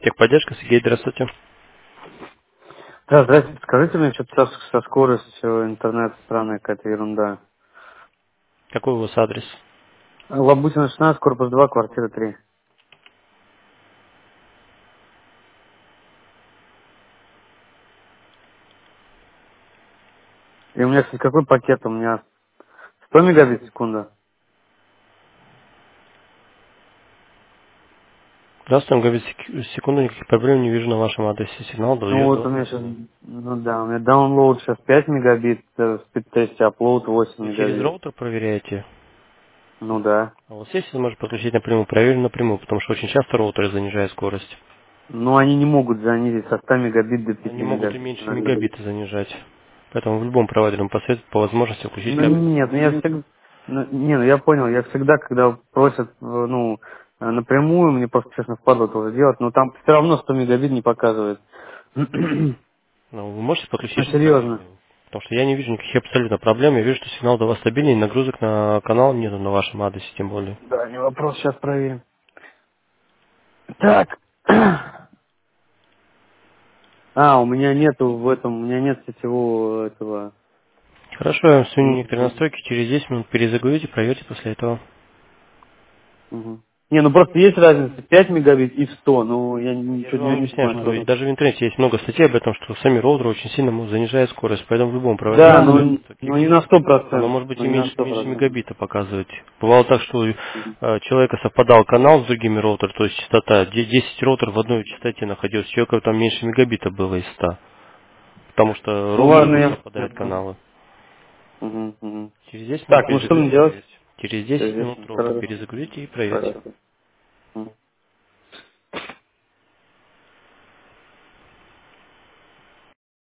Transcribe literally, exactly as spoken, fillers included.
Техподдержка, Сергей, здравствуйте. Да, здравствуйте. Скажите мне, что-то со, со скоростью интернет странная какая-то ерунда. Какой у вас адрес? Лабутина шестнадцать, корпус два, квартира три. И у меня, кстати, какой пакет? У меня сто мегабит в секунду. Здравствуйте, говорит, сек- секунду, никаких проблем не вижу на вашем адресе. Сигнал Ну дает вот у долго меня сейчас, сильно. ну да, у меня download сейчас пять мегабит, э, в спид-тесте upload восемь Вы через мегабит. роутер проверяете? Ну да. А вот здесь можно подключить напрямую, проверим напрямую, потому что очень часто роутеры занижают скорость. Но они не могут занизить со ста мегабит до Они пяти могут и мегабит. меньше мегабита занижать. Поэтому в любом провайдере он посоветует по возможности включить Ну как... нет, ну я всегда, ну, не, ну я понял, я всегда, когда просят, э, ну, э, напрямую, мне просто, честно, впадло тоже делать, но там все равно сто мегабит не показывает. Ну, вы можете Ну, подключить серьезно. напрямую? Потому что я не вижу никаких абсолютно проблем. Я вижу, что сигнал до вас стабильный, нагрузок на канал нету на вашем адресе тем более. Да, не вопрос, сейчас проверим. Так. А, у меня нету в этом, у меня нет сетевого этого. Хорошо, я вам сменю М, некоторые настройки, через десять минут перезагрузите, проверьте после этого. мгм. Не, ну просто есть разница, пять мегабит и сто, ну я Я же ничего вам не объясняю, понял. что даже в интернете есть много статей об этом, что сами роутеры очень сильно мо- занижают скорость, поэтому в любом провайдере Да, ставят но, такие но не на роутеры. сто Оно процентов, может быть но и не на меньше, сто меньше процентов. мегабита показывать. Бывало так, что э, человека совпадал канал с другими роутерами, то есть частота, де- десять роутеров в одной частоте находилось, у человека там меньше мегабита было из ста, потому что Ну роутеры ладно, не я... совпадают каналы. Мгм, мгм. Через десять минут Так, ну что мне перезагрузите и делать? проверьте. Через десять Здесь. минут роутер Хорошо. перезагрузите и проверьте. Хорошо.